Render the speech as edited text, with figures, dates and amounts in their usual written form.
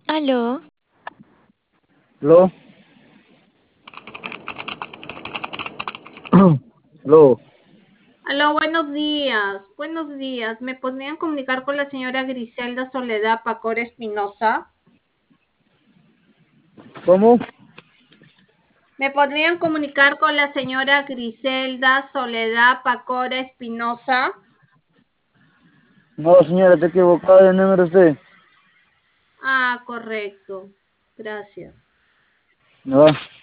Aló, ¿Aló? ¿Aló? aló, buenos días, buenos días. ¿Me podrían comunicar con la señora Griselda Soledad Pacora Espinosa? ¿Cómo? ¿Me podrían comunicar con la señora Griselda Soledad Pacora Espinosa? No, señora, está equivocada de número usted. Ah, correcto. Gracias. No.